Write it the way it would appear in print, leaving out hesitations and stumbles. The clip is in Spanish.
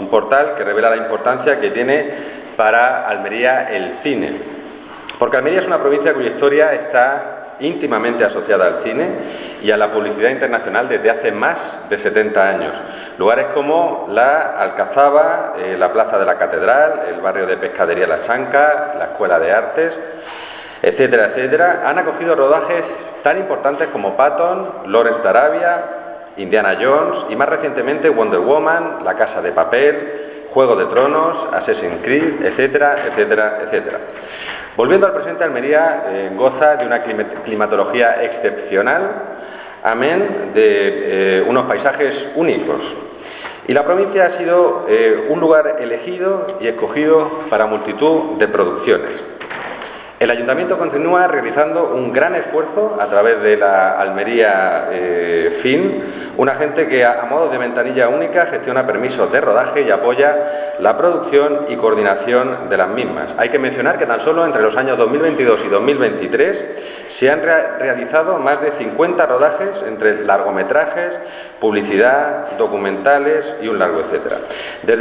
un portal que revela la importancia que tiene para Almería el cine. Porque Almería es una provincia cuya historia está íntimamente asociada al cine y a la publicidad internacional desde hace más de 70 años. Lugares como la Alcazaba, la Plaza de la Catedral, el barrio de Pescadería La Chanca, la Escuela de Artes, etcétera, etcétera, han acogido rodajes tan importantes como Patton, Lawrence de Arabia, Indiana Jones y más recientemente Wonder Woman, La Casa de Papel, Juego de Tronos, Assassin's Creed, etcétera, etcétera, etcétera. Volviendo al presente, Almería goza de una climatología excepcional, amén de unos paisajes únicos. Y la provincia ha sido un lugar elegido y escogido para multitud de producciones. El Ayuntamiento continúa realizando un gran esfuerzo a través de la Almería Film, un agente que a modo de ventanilla única gestiona permisos de rodaje y apoya la producción y coordinación de las mismas. Hay que mencionar que tan solo entre los años 2022 y 2023 se han realizado más de 50 rodajes entre largometrajes, publicidad, documentales y un largo etcétera.